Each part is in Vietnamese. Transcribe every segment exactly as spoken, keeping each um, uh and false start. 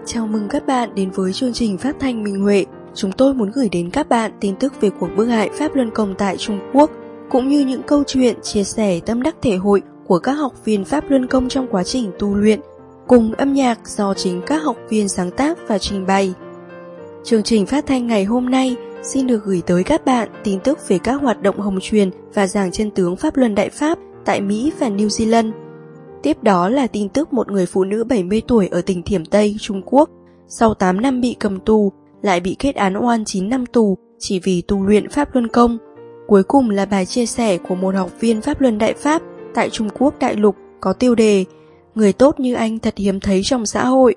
Chào mừng các bạn đến với chương trình phát thanh Minh Huệ. Chúng tôi muốn gửi đến các bạn tin tức về cuộc bức hại Pháp Luân Công tại Trung Quốc, cũng như những câu chuyện chia sẻ tâm đắc thể hội của các học viên Pháp Luân Công trong quá trình tu luyện, cùng âm nhạc do chính các học viên sáng tác và trình bày. Chương trình phát thanh ngày hôm nay xin được gửi tới các bạn tin tức về các hoạt động hồng truyền và giảng chân tướng Pháp Luân Đại Pháp tại Mỹ và New Zealand. Tiếp đó là tin tức một người phụ nữ bảy mươi tuổi ở tỉnh Thiểm Tây, Trung Quốc, sau tám năm bị cầm tù, lại bị kết án oan chín năm tù chỉ vì tu luyện Pháp Luân Công. Cuối cùng là bài chia sẻ của một học viên Pháp Luân Đại Pháp tại Trung Quốc đại lục có tiêu đề Người tốt như anh thật hiếm thấy trong xã hội.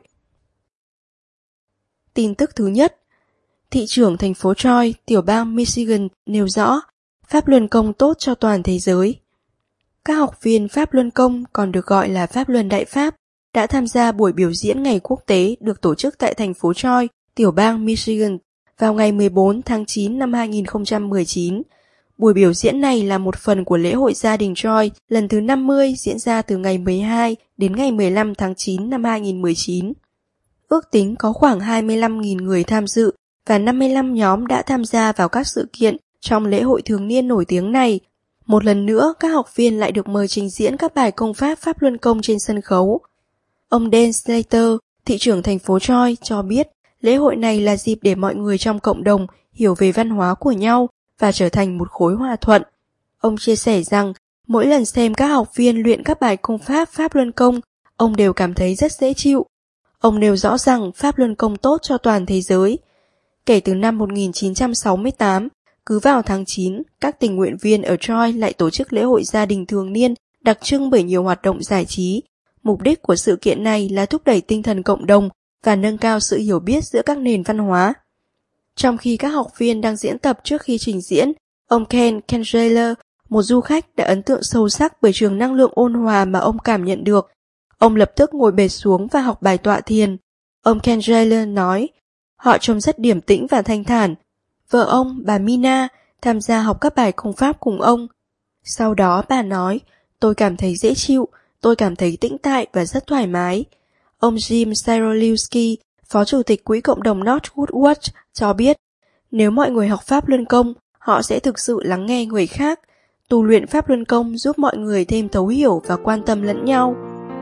Tin tức thứ nhất, thị trưởng thành phố Troy, tiểu bang Michigan nêu rõ Pháp Luân Công tốt cho toàn thế giới. Các học viên Pháp Luân Công, còn được gọi là Pháp Luân Đại Pháp, đã tham gia buổi biểu diễn ngày quốc tế được tổ chức tại thành phố Troy, tiểu bang Michigan, vào ngày mười bốn tháng chín năm hai nghìn không trăm mười chín. Buổi biểu diễn này là một phần của lễ hội gia đình Troy lần thứ năm mươi diễn ra từ ngày mười hai đến ngày mười lăm tháng chín năm hai nghìn không trăm mười chín. Ước tính có khoảng hai mươi lăm nghìn người tham dự và năm mươi lăm nhóm đã tham gia vào các sự kiện trong lễ hội thường niên nổi tiếng này. Một lần nữa, các học viên lại được mời trình diễn các bài công pháp Pháp Luân Công trên sân khấu. Ông Dan Slater, thị trưởng thành phố Troy, cho biết lễ hội này là dịp để mọi người trong cộng đồng hiểu về văn hóa của nhau và trở thành một khối hòa thuận. Ông chia sẻ rằng mỗi lần xem các học viên luyện các bài công pháp Pháp Luân Công, ông đều cảm thấy rất dễ chịu. Ông nêu rõ rằng Pháp Luân Công tốt cho toàn thế giới. Kể từ năm một nghìn chín trăm sáu mươi tám, cứ vào tháng chín, các tình nguyện viên ở Troy lại tổ chức lễ hội gia đình thường niên đặc trưng bởi nhiều hoạt động giải trí. Mục đích của sự kiện này là thúc đẩy tinh thần cộng đồng và nâng cao sự hiểu biết giữa các nền văn hóa. Trong khi các học viên đang diễn tập trước khi trình diễn, ông Ken Kendreller, một du khách đã ấn tượng sâu sắc bởi trường năng lượng ôn hòa mà ông cảm nhận được. Ông lập tức ngồi bệt xuống và học bài tọa thiền. Ông Kendreller nói, họ trông rất điềm tĩnh và thanh thản. Vợ ông, bà Mina, tham gia học các bài công pháp cùng ông. Sau đó bà nói, tôi cảm thấy dễ chịu, tôi cảm thấy tĩnh tại và rất thoải mái. Ông Jim Sirolewski, phó chủ tịch quỹ cộng đồng Northwood Watch, cho biết, nếu mọi người học Pháp Luân Công, họ sẽ thực sự lắng nghe người khác. Tu luyện Pháp Luân Công giúp mọi người thêm thấu hiểu và quan tâm lẫn nhau.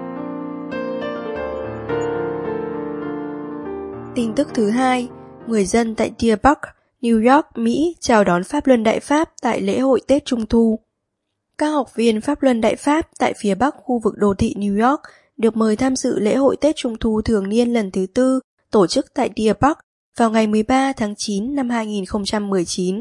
Tin tức thứ hai, người dân tại Deer Park, New York, Mỹ chào đón Pháp Luân Đại Pháp tại lễ hội Tết Trung Thu. Các học viên Pháp Luân Đại Pháp tại phía bắc khu vực đô thị New York được mời tham dự lễ hội Tết Trung Thu thường niên lần thứ tư tổ chức tại Deer Park vào ngày mười ba tháng chín năm hai nghìn không trăm mười chín.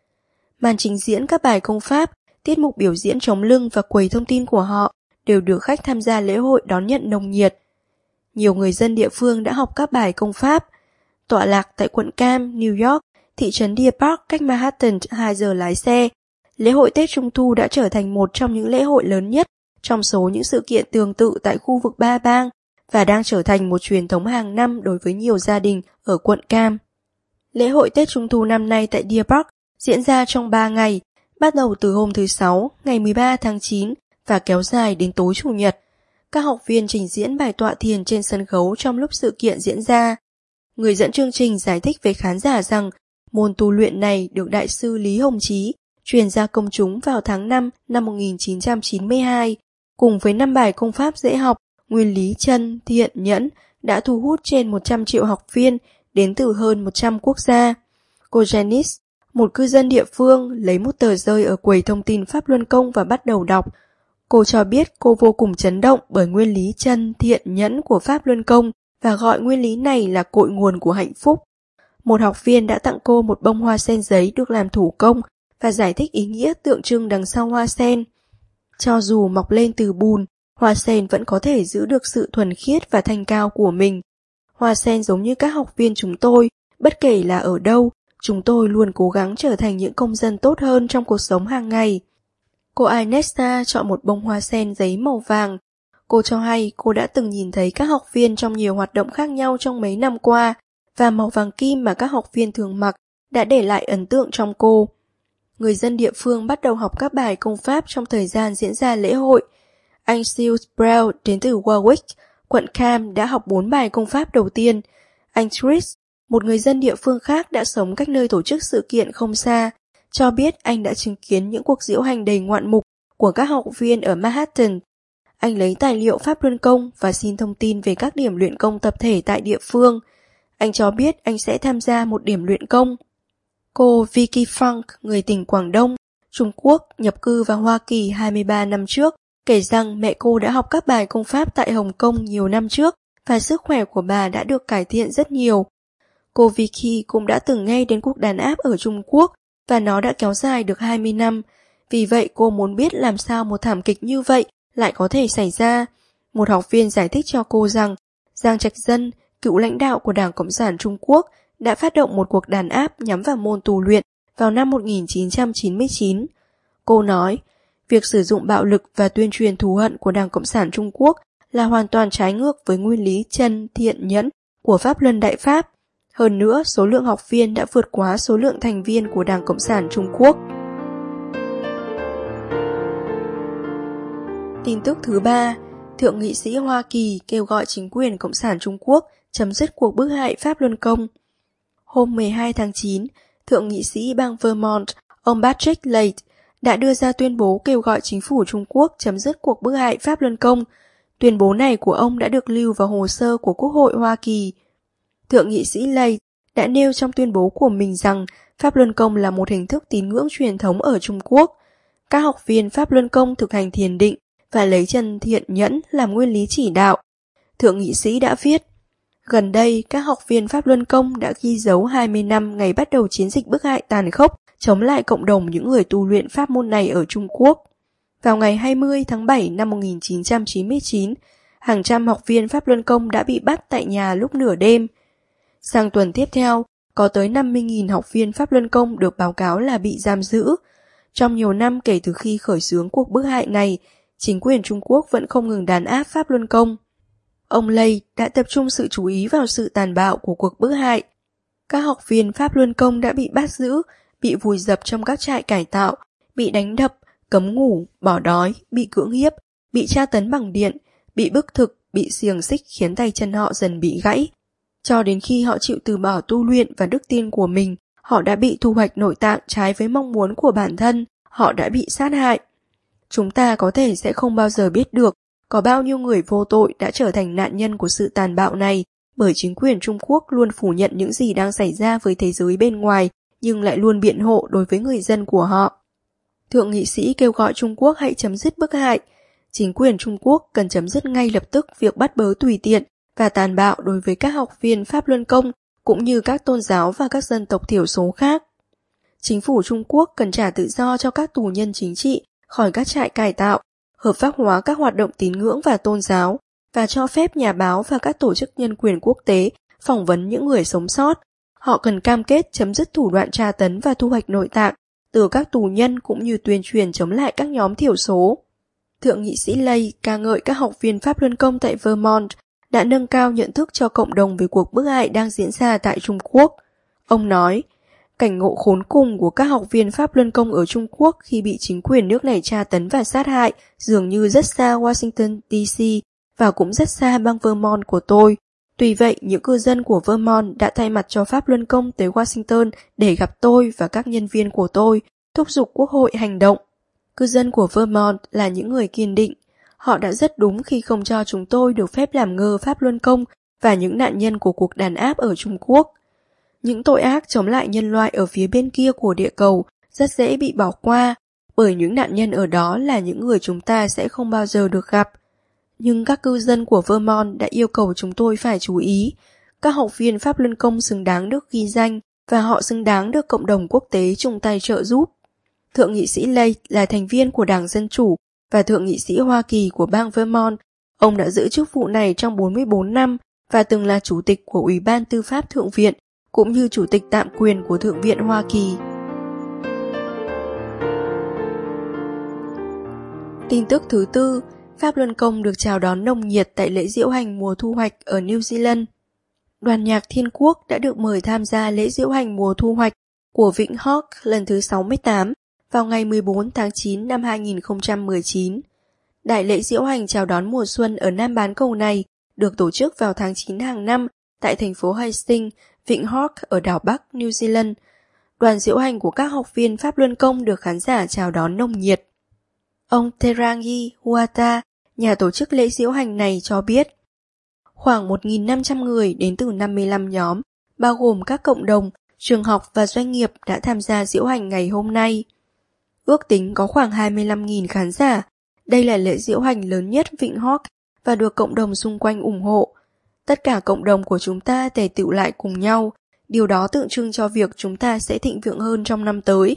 Màn trình diễn các bài công pháp, tiết mục biểu diễn chống lưng và quầy thông tin của họ đều được khách tham gia lễ hội đón nhận nồng nhiệt. Nhiều người dân địa phương đã học các bài công pháp. Tọa lạc tại quận Cam, New York, thị trấn Deer Park cách Manhattan hai giờ lái xe, lễ hội Tết Trung Thu đã trở thành một trong những lễ hội lớn nhất trong số những sự kiện tương tự tại khu vực ba bang và đang trở thành một truyền thống hàng năm đối với nhiều gia đình ở quận Cam. Lễ hội Tết Trung Thu năm nay tại Deer Park diễn ra trong ba ngày, bắt đầu từ hôm thứ Sáu, ngày mười ba tháng chín và kéo dài đến tối Chủ nhật. Các học viên trình diễn bài tọa thiền trên sân khấu trong lúc sự kiện diễn ra. Người dẫn chương trình giải thích với khán giả rằng môn tu luyện này được Đại sư Lý Hồng Chí truyền ra công chúng vào tháng năm năm một nghìn chín trăm chín mươi hai, cùng với năm bài công pháp dễ học, nguyên lý chân, thiện, nhẫn đã thu hút trên một trăm triệu học viên đến từ hơn một trăm quốc gia. Cô Janice, một cư dân địa phương, lấy một tờ rơi ở quầy thông tin Pháp Luân Công và bắt đầu đọc. Cô cho biết cô vô cùng chấn động bởi nguyên lý chân, thiện, nhẫn của Pháp Luân Công và gọi nguyên lý này là cội nguồn của hạnh phúc. Một học viên đã tặng cô một bông hoa sen giấy được làm thủ công và giải thích ý nghĩa tượng trưng đằng sau hoa sen. Cho dù mọc lên từ bùn, hoa sen vẫn có thể giữ được sự thuần khiết và thanh cao của mình. Hoa sen giống như các học viên chúng tôi, bất kể là ở đâu, chúng tôi luôn cố gắng trở thành những công dân tốt hơn trong cuộc sống hàng ngày. Cô Inesta chọn một bông hoa sen giấy màu vàng. Cô cho hay cô đã từng nhìn thấy các học viên trong nhiều hoạt động khác nhau trong mấy năm qua, và màu vàng kim mà các học viên thường mặc đã để lại ấn tượng trong cô. Người dân địa phương bắt đầu học các bài công pháp trong thời gian diễn ra lễ hội. Anh Sue Sproul đến từ Warwick, quận Cam đã học bốn bài công pháp đầu tiên. Anh Chris, một người dân địa phương khác đã sống cách nơi tổ chức sự kiện không xa, cho biết anh đã chứng kiến những cuộc diễu hành đầy ngoạn mục của các học viên ở Manhattan. Anh lấy tài liệu pháp luân công và xin thông tin về các điểm luyện công tập thể tại địa phương. Anh cho biết anh sẽ tham gia một điểm luyện công. Cô Vicky Funk, người tỉnh Quảng Đông, Trung Quốc, nhập cư vào Hoa Kỳ hai mươi ba năm trước, kể rằng mẹ cô đã học các bài công pháp tại Hồng Kông nhiều năm trước và sức khỏe của bà đã được cải thiện rất nhiều. Cô Vicky cũng đã từng nghe đến cuộc đàn áp ở Trung Quốc và nó đã kéo dài được hai mươi năm. Vì vậy cô muốn biết làm sao một thảm kịch như vậy lại có thể xảy ra. Một học viên giải thích cho cô rằng Giang Trạch Dân, cựu lãnh đạo của Đảng Cộng sản Trung Quốc, đã phát động một cuộc đàn áp nhắm vào môn tù luyện vào năm một nghìn chín trăm chín mươi chín. Cô nói, việc sử dụng bạo lực và tuyên truyền thù hận của Đảng Cộng sản Trung Quốc là hoàn toàn trái ngược với nguyên lý chân, thiện, nhẫn của Pháp Luân Đại Pháp. Hơn nữa, số lượng học viên đã vượt quá số lượng thành viên của Đảng Cộng sản Trung Quốc. Tin tức thứ ba, Thượng nghị sĩ Hoa Kỳ kêu gọi chính quyền Cộng sản Trung Quốc chấm dứt cuộc bức hại Pháp Luân Công. Hôm mười hai tháng chín, Thượng nghị sĩ bang Vermont, ông Patrick Leahy, đã đưa ra tuyên bố kêu gọi chính phủ Trung Quốc chấm dứt cuộc bức hại Pháp Luân Công. Tuyên bố này của ông đã được lưu vào hồ sơ của Quốc hội Hoa Kỳ. Thượng nghị sĩ Leahy đã nêu trong tuyên bố của mình rằng Pháp Luân Công là một hình thức tín ngưỡng truyền thống ở Trung Quốc. Các học viên Pháp Luân Công thực hành thiền định và lấy chân thiện nhẫn làm nguyên lý chỉ đạo. Thượng nghị sĩ đã viết, gần đây các học viên Pháp Luân Công đã ghi dấu hai mươi năm ngày bắt đầu chiến dịch bức hại tàn khốc chống lại cộng đồng những người tu luyện pháp môn này ở Trung Quốc. Vào ngày hai mươi tháng bảy năm một nghìn chín trăm chín mươi chín, hàng trăm học viên Pháp Luân Công đã bị bắt tại nhà lúc nửa đêm. Sang tuần tiếp theo, có tới năm mươi nghìn học viên Pháp Luân Công được báo cáo là bị giam giữ. Trong nhiều năm kể từ khi khởi xướng cuộc bức hại này, chính quyền Trung Quốc vẫn không ngừng đàn áp Pháp Luân Công. Ông Leahy đã tập trung sự chú ý vào sự tàn bạo của cuộc bức hại. Các học viên Pháp Luân Công đã bị bắt giữ, bị vùi dập trong các trại cải tạo, bị đánh đập, cấm ngủ, bỏ đói, bị cưỡng hiếp, bị tra tấn bằng điện, bị bức thực, bị xiềng xích khiến tay chân họ dần bị gãy. Cho đến khi họ chịu từ bỏ tu luyện và đức tin của mình, họ đã bị thu hoạch nội tạng trái với mong muốn của bản thân, họ đã bị sát hại. Chúng ta có thể sẽ không bao giờ biết được có bao nhiêu người vô tội đã trở thành nạn nhân của sự tàn bạo này, bởi chính quyền Trung Quốc luôn phủ nhận những gì đang xảy ra với thế giới bên ngoài, nhưng lại luôn biện hộ đối với người dân của họ. Thượng nghị sĩ kêu gọi Trung Quốc hãy chấm dứt bức hại. Chính quyền Trung Quốc cần chấm dứt ngay lập tức việc bắt bớ tùy tiện và tàn bạo đối với các học viên Pháp Luân Công, cũng như các tôn giáo và các dân tộc thiểu số khác. Chính phủ Trung Quốc cần trả tự do cho các tù nhân chính trị khỏi các trại cải tạo, hợp pháp hóa các hoạt động tín ngưỡng và tôn giáo, và cho phép nhà báo và các tổ chức nhân quyền quốc tế phỏng vấn những người sống sót. Họ cần cam kết chấm dứt thủ đoạn tra tấn và thu hoạch nội tạng từ các tù nhân, cũng như tuyên truyền chống lại các nhóm thiểu số. Thượng nghị sĩ Leahy ca ngợi các học viên Pháp Luân Công tại Vermont đã nâng cao nhận thức cho cộng đồng về cuộc bức hại đang diễn ra tại Trung Quốc. Ông nói, cảnh ngộ khốn cùng của các học viên Pháp Luân Công ở Trung Quốc khi bị chính quyền nước này tra tấn và sát hại dường như rất xa Washington đê xê và cũng rất xa bang Vermont của tôi. Tuy vậy, những cư dân của Vermont đã thay mặt cho Pháp Luân Công tới Washington để gặp tôi và các nhân viên của tôi, thúc giục Quốc hội hành động. Cư dân của Vermont là những người kiên định. Họ đã rất đúng khi không cho chúng tôi được phép làm ngơ Pháp Luân Công và những nạn nhân của cuộc đàn áp ở Trung Quốc. Những tội ác chống lại nhân loại ở phía bên kia của địa cầu rất dễ bị bỏ qua, bởi những nạn nhân ở đó là những người chúng ta sẽ không bao giờ được gặp. Nhưng các cư dân của Vermont đã yêu cầu chúng tôi phải chú ý. Các học viên Pháp Luân Công xứng đáng được ghi danh và họ xứng đáng được cộng đồng quốc tế chung tay trợ giúp. Thượng nghị sĩ Leahy là thành viên của Đảng Dân Chủ và Thượng nghị sĩ Hoa Kỳ của bang Vermont. Ông đã giữ chức vụ này trong bốn mươi bốn năm và từng là chủ tịch của Ủy ban Tư pháp Thượng viện, cũng như chủ tịch tạm quyền của Thượng viện Hoa Kỳ. Tin tức thứ tư, Pháp Luân Công được chào đón nồng nhiệt tại lễ diễu hành mùa thu hoạch ở New Zealand. Đoàn nhạc Thiên Quốc đã được mời tham gia lễ diễu hành mùa thu hoạch của Vịnh Hawke lần thứ sáu mươi tám vào ngày mười bốn tháng chín năm hai nghìn không trăm mười chín. Đại lễ diễu hành chào đón mùa xuân ở Nam bán cầu này được tổ chức vào tháng chín hàng năm tại thành phố Hastings, Vịnh Hawke ở đảo Bắc, New Zealand. Đoàn diễu hành của các học viên Pháp Luân Công được khán giả chào đón nồng nhiệt. Ông Terangi Huata, nhà tổ chức lễ diễu hành này cho biết, khoảng một nghìn năm trăm người đến từ năm mươi lăm nhóm, bao gồm các cộng đồng, trường học và doanh nghiệp đã tham gia diễu hành ngày hôm nay. Ước tính có khoảng hai mươi lăm nghìn khán giả. Đây là lễ diễu hành lớn nhất Vịnh Hawke và được cộng đồng xung quanh ủng hộ. Tất cả cộng đồng của chúng ta tề tựu lại cùng nhau. Điều đó tượng trưng cho việc chúng ta sẽ thịnh vượng hơn trong năm tới.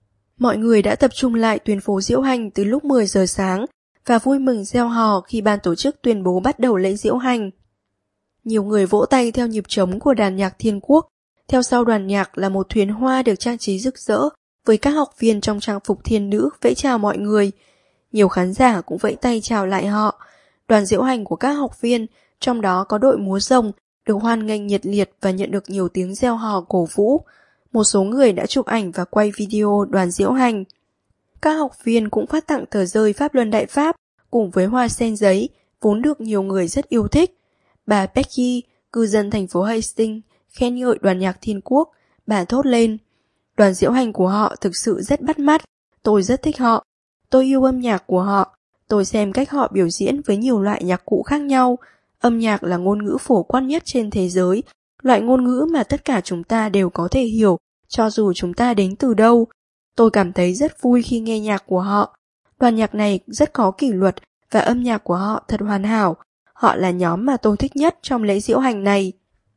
Mọi người đã tập trung lại tuyến phố diễu hành từ lúc mười giờ sáng và vui mừng reo hò khi ban tổ chức tuyên bố bắt đầu lễ diễu hành. Nhiều người vỗ tay theo nhịp trống của đàn nhạc Thiên Quốc. Theo sau đoàn nhạc là một thuyền hoa được trang trí rực rỡ với các học viên trong trang phục thiên nữ vẫy chào mọi người. Nhiều khán giả cũng vẫy tay chào lại họ. Đoàn diễu hành của các học viên, trong đó có đội múa rồng, được hoan nghênh nhiệt liệt và nhận được nhiều tiếng reo hò cổ vũ. Một số người đã chụp ảnh và quay video đoàn diễu hành. Các học viên cũng phát tặng tờ rơi Pháp Luân Đại Pháp cùng với hoa sen giấy, vốn được nhiều người rất yêu thích. Bà Becky, cư dân thành phố Hastings, khen ngợi đoàn nhạc Thiên Quốc. Bà thốt lên, đoàn diễu hành của họ thực sự rất bắt mắt, tôi rất thích họ. Tôi yêu âm nhạc của họ. Tôi xem cách họ biểu diễn với nhiều loại nhạc cụ khác nhau. Âm nhạc là ngôn ngữ phổ quát nhất trên thế giới, loại ngôn ngữ mà tất cả chúng ta đều có thể hiểu, cho dù chúng ta đến từ đâu. Tôi cảm thấy rất vui khi nghe nhạc của họ. Đoàn nhạc này rất có kỷ luật và âm nhạc của họ thật hoàn hảo. Họ là nhóm mà tôi thích nhất trong lễ diễu hành này.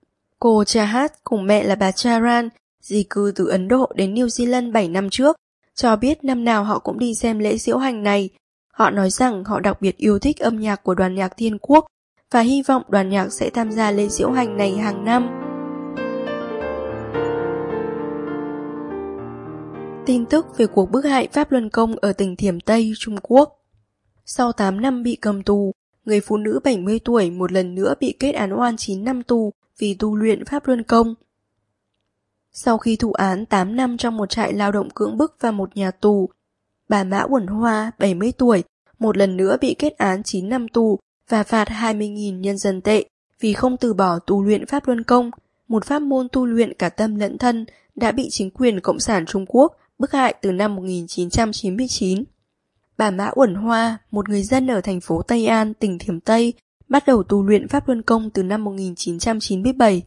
Cô Chahat cùng mẹ là bà Charan, di cư từ Ấn Độ đến New Zealand bảy năm trước, cho biết năm nào họ cũng đi xem lễ diễu hành này. Họ nói rằng họ đặc biệt yêu thích âm nhạc của đoàn nhạc Thiên Quốc và hy vọng đoàn nhạc sẽ tham gia lễ diễu hành này hàng năm. Tin tức về cuộc bức hại Pháp Luân Công ở tỉnh Thiểm Tây, Trung Quốc. Sau tám năm bị cầm tù, người phụ nữ bảy mươi tuổi một lần nữa bị kết án oan chín năm tù vì tu luyện Pháp Luân Công. Sau khi thụ án tám năm trong một trại lao động cưỡng bức và một nhà tù, bà Mã Uẩn Hoa, bảy mươi tuổi, một lần nữa bị kết án chín năm tù và phạt hai mươi nghìn nhân dân tệ vì không từ bỏ tu luyện Pháp Luân Công, một pháp môn tu luyện cả tâm lẫn thân đã bị chính quyền Cộng sản Trung Quốc bức hại từ năm một nghìn chín trăm chín mươi chín. Bà Mã Uẩn Hoa, một người dân ở thành phố Tây An, tỉnh Thiểm Tây, bắt đầu tu luyện Pháp Luân Công từ năm một nghìn chín trăm chín mươi bảy.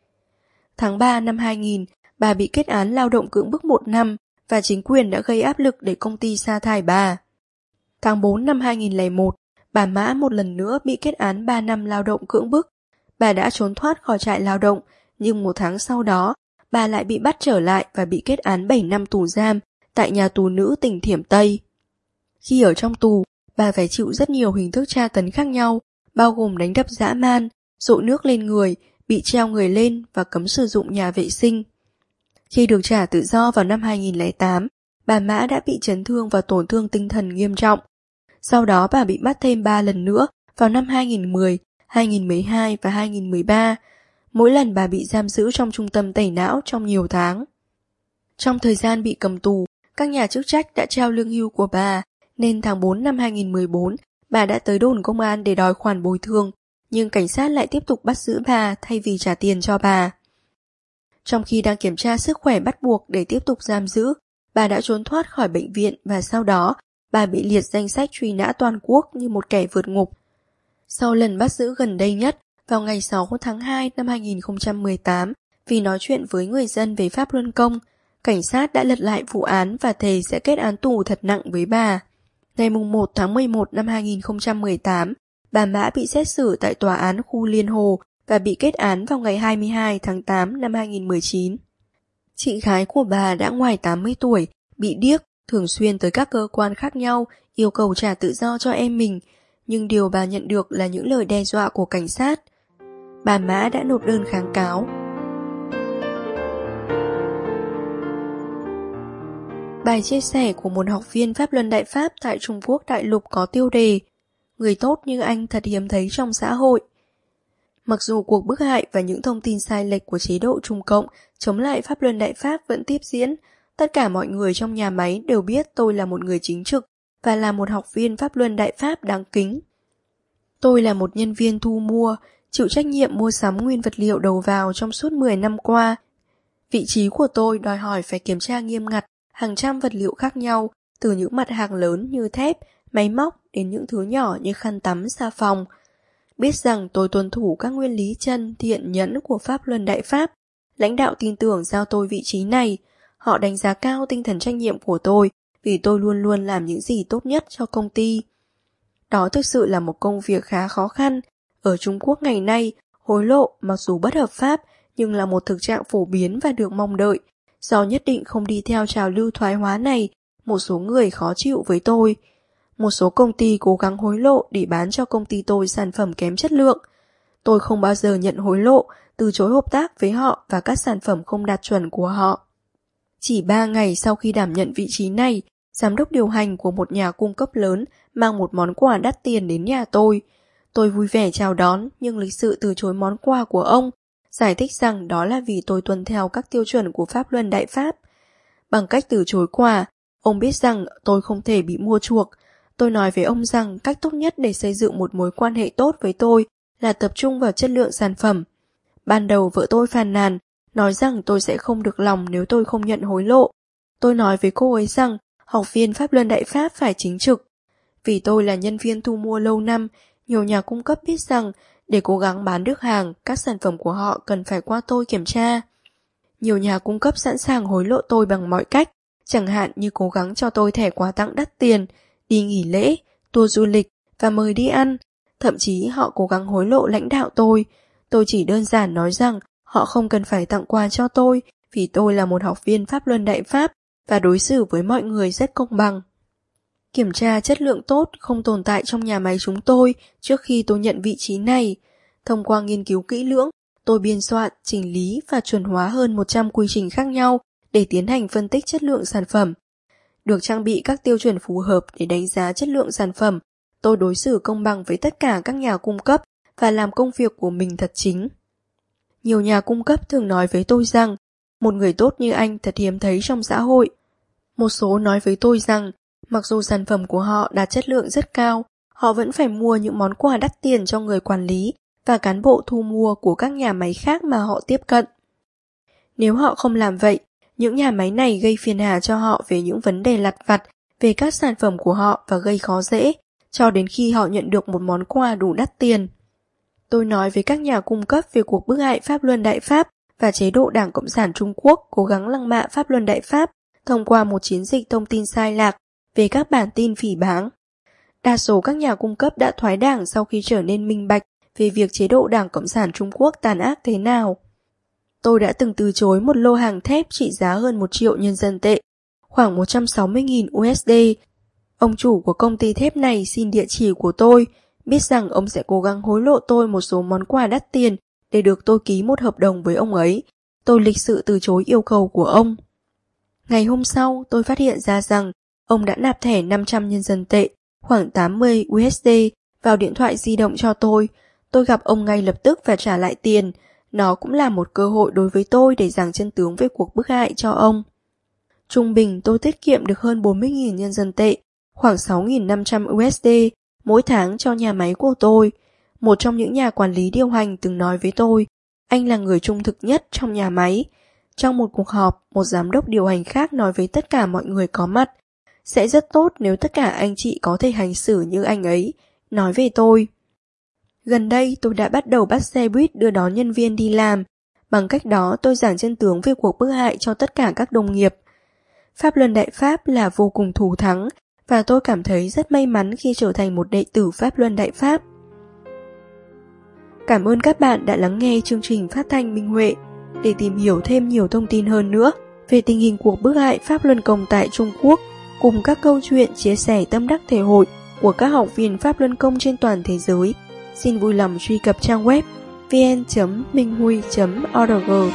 Tháng ba năm hai nghìn, bà bị kết án lao động cưỡng bức một năm và chính quyền đã gây áp lực để công ty sa thải bà. Tháng bốn năm hai nghìn lẻ một, bà Mã một lần nữa bị kết án ba năm lao động cưỡng bức. Bà đã trốn thoát khỏi trại lao động, nhưng một tháng sau đó, bà lại bị bắt trở lại và bị kết án bảy năm tù giam tại nhà tù nữ tỉnh Thiểm Tây. Khi ở trong tù, bà phải chịu rất nhiều hình thức tra tấn khác nhau, bao gồm đánh đập dã man, dội nước lên người, bị treo người lên và cấm sử dụng nhà vệ sinh. Khi được trả tự do vào năm hai nghìn lẻ tám, bà Mã đã bị chấn thương và tổn thương tinh thần nghiêm trọng. Sau đó bà bị bắt thêm ba lần nữa vào năm hai nghìn mười, hai nghìn mười hai và hai nghìn mười ba. Mỗi lần bà bị giam giữ trong trung tâm tẩy não trong nhiều tháng. Trong thời gian bị cầm tù, các nhà chức trách đã treo lương hưu của bà, nên tháng bốn năm hai nghìn mười bốn, bà đã tới đồn công an để đòi khoản bồi thường, nhưng cảnh sát lại tiếp tục bắt giữ bà thay vì trả tiền cho bà. Trong khi đang kiểm tra sức khỏe bắt buộc để tiếp tục giam giữ, bà đã trốn thoát khỏi bệnh viện và sau đó, bà bị liệt danh sách truy nã toàn quốc như một kẻ vượt ngục. Sau lần bắt giữ gần đây nhất, vào ngày sáu tháng hai năm hai nghìn không trăm mười tám, vì nói chuyện với người dân về Pháp Luân Công, cảnh sát đã lật lại vụ án và thề sẽ kết án tù thật nặng với bà. Ngày một tháng mười một năm hai nghìn không trăm mười tám, bà Mã bị xét xử tại tòa án khu Liên Hồ và bị kết án vào ngày hai mươi hai tháng tám năm hai nghìn mười chín. Chị gái của bà đã ngoài tám mươi tuổi, bị điếc, thường xuyên tới các cơ quan khác nhau yêu cầu trả tự do cho em mình, nhưng điều bà nhận được là những lời đe dọa của cảnh sát. Bà Mã đã nộp đơn kháng cáo. Bài chia sẻ của một học viên Pháp Luân Đại Pháp tại Trung Quốc đại lục có tiêu đề Người tốt như anh thật hiếm thấy trong xã hội. Mặc dù cuộc bức hại và những thông tin sai lệch của chế độ Trung Cộng chống lại Pháp Luân Đại Pháp vẫn tiếp diễn, tất cả mọi người trong nhà máy đều biết tôi là một người chính trực và là một học viên Pháp Luân Đại Pháp đáng kính. Tôi là một nhân viên thu mua, chịu trách nhiệm mua sắm nguyên vật liệu đầu vào trong suốt mười năm qua. Vị trí của tôi đòi hỏi phải kiểm tra nghiêm ngặt hàng trăm vật liệu khác nhau, từ những mặt hàng lớn như thép, máy móc đến những thứ nhỏ như khăn tắm, xà phòng. Biết rằng tôi tuân thủ các nguyên lý chân, thiện, nhẫn của Pháp Luân Đại Pháp, lãnh đạo tin tưởng giao tôi vị trí này. Họ đánh giá cao tinh thần trách nhiệm của tôi vì tôi luôn luôn làm những gì tốt nhất cho công ty. Đó thực sự là một công việc khá khó khăn. Ở Trung Quốc ngày nay, hối lộ mặc dù bất hợp pháp nhưng là một thực trạng phổ biến và được mong đợi. Do nhất định không đi theo trào lưu thoái hóa này, một số người khó chịu với tôi. Một số công ty cố gắng hối lộ để bán cho công ty tôi sản phẩm kém chất lượng. Tôi không bao giờ nhận hối lộ, từ chối hợp tác với họ và các sản phẩm không đạt chuẩn của họ. Chỉ ba ngày sau khi đảm nhận vị trí này, giám đốc điều hành của một nhà cung cấp lớn mang một món quà đắt tiền đến nhà tôi. Tôi vui vẻ chào đón nhưng lịch sự từ chối món quà của ông, giải thích rằng đó là vì tôi tuân theo các tiêu chuẩn của Pháp Luân Đại Pháp. Bằng cách từ chối quà, ông biết rằng tôi không thể bị mua chuộc. Tôi nói với ông rằng cách tốt nhất để xây dựng một mối quan hệ tốt với tôi là tập trung vào chất lượng sản phẩm. Ban đầu vợ tôi phàn nàn, nói rằng tôi sẽ không được lòng nếu tôi không nhận hối lộ. Tôi nói với cô ấy rằng học viên Pháp Luân Đại Pháp phải chính trực. Vì tôi là nhân viên thu mua lâu năm, nhiều nhà cung cấp biết rằng để cố gắng bán được hàng, các sản phẩm của họ cần phải qua tôi kiểm tra. Nhiều nhà cung cấp sẵn sàng hối lộ tôi bằng mọi cách, chẳng hạn như cố gắng cho tôi thẻ quà tặng đắt tiền, đi nghỉ lễ, tour du lịch và mời đi ăn. Thậm chí họ cố gắng hối lộ lãnh đạo tôi. Tôi chỉ đơn giản nói rằng họ không cần phải tặng quà cho tôi vì tôi là một học viên Pháp Luân Đại Pháp và đối xử với mọi người rất công bằng. Kiểm tra chất lượng tốt không tồn tại trong nhà máy chúng tôi trước khi tôi nhận vị trí này. Thông qua nghiên cứu kỹ lưỡng, tôi biên soạn, chỉnh lý và chuẩn hóa hơn một trăm quy trình khác nhau để tiến hành phân tích chất lượng sản phẩm. Được trang bị các tiêu chuẩn phù hợp để đánh giá chất lượng sản phẩm, tôi đối xử công bằng với tất cả các nhà cung cấp và làm công việc của mình thật chính. Nhiều nhà cung cấp thường nói với tôi rằng, một người tốt như anh thật hiếm thấy trong xã hội. Một số nói với tôi rằng, mặc dù sản phẩm của họ đạt chất lượng rất cao, họ vẫn phải mua những món quà đắt tiền cho người quản lý và cán bộ thu mua của các nhà máy khác mà họ tiếp cận. Nếu họ không làm vậy, những nhà máy này gây phiền hà cho họ về những vấn đề lặt vặt về các sản phẩm của họ và gây khó dễ, cho đến khi họ nhận được một món quà đủ đắt tiền. Tôi nói với các nhà cung cấp về cuộc bức hại Pháp Luân Đại Pháp và chế độ Đảng Cộng sản Trung Quốc cố gắng lăng mạ Pháp Luân Đại Pháp thông qua một chiến dịch thông tin sai lạc về các bản tin phỉ báng. Đa số các nhà cung cấp đã thoái đảng sau khi trở nên minh bạch về việc chế độ Đảng Cộng sản Trung Quốc tàn ác thế nào. Tôi đã từng từ chối một lô hàng thép trị giá hơn một triệu nhân dân tệ, khoảng một trăm sáu mươi nghìn u ét đê. Ông chủ của công ty thép này xin địa chỉ của tôi, biết rằng ông sẽ cố gắng hối lộ tôi một số món quà đắt tiền để được tôi ký một hợp đồng với ông ấy. Tôi lịch sự từ chối yêu cầu của ông. Ngày hôm sau, tôi phát hiện ra rằng ông đã nạp thẻ năm trăm nhân dân tệ, khoảng tám mươi u ét đê, vào điện thoại di động cho tôi. Tôi gặp ông ngay lập tức và trả lại tiền. Nó cũng là một cơ hội đối với tôi để giảng chân tướng về cuộc bức hại cho ông. Trung bình tôi tiết kiệm được hơn bốn mươi nghìn nhân dân tệ, khoảng sáu nghìn năm trăm u ét đê mỗi tháng cho nhà máy của tôi. Một trong những nhà quản lý điều hành từng nói với tôi, anh là người trung thực nhất trong nhà máy. Trong một cuộc họp, một giám đốc điều hành khác nói với tất cả mọi người có mặt, sẽ rất tốt nếu tất cả anh chị có thể hành xử như anh ấy, nói về tôi. Gần đây tôi đã bắt đầu bắt xe buýt đưa đón nhân viên đi làm. Bằng cách đó tôi giảng chân tướng về cuộc bức hại cho tất cả các đồng nghiệp. Pháp Luân Đại Pháp là vô cùng thù thắng và tôi cảm thấy rất may mắn khi trở thành một đệ tử Pháp Luân Đại Pháp. Cảm ơn các bạn đã lắng nghe chương trình phát thanh Minh Huệ. Để tìm hiểu thêm nhiều thông tin hơn nữa về tình hình cuộc bức hại Pháp Luân Công tại Trung Quốc, cùng các câu chuyện chia sẻ tâm đắc thể hội của các học viên Pháp Luân Công trên toàn thế giới, xin vui lòng truy cập trang web vn chấm minh hui chấm org.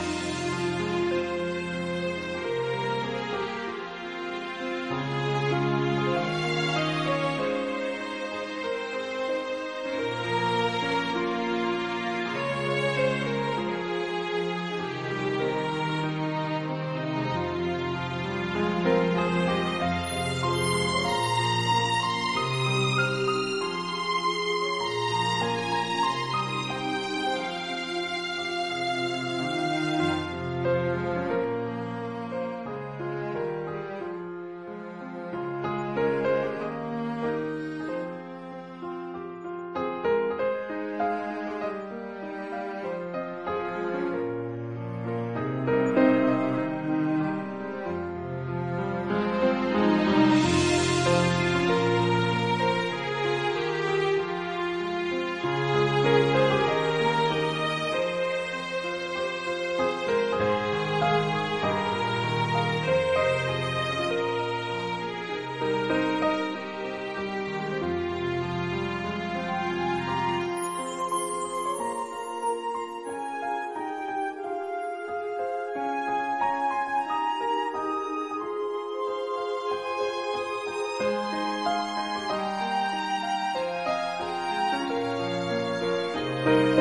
Thank you.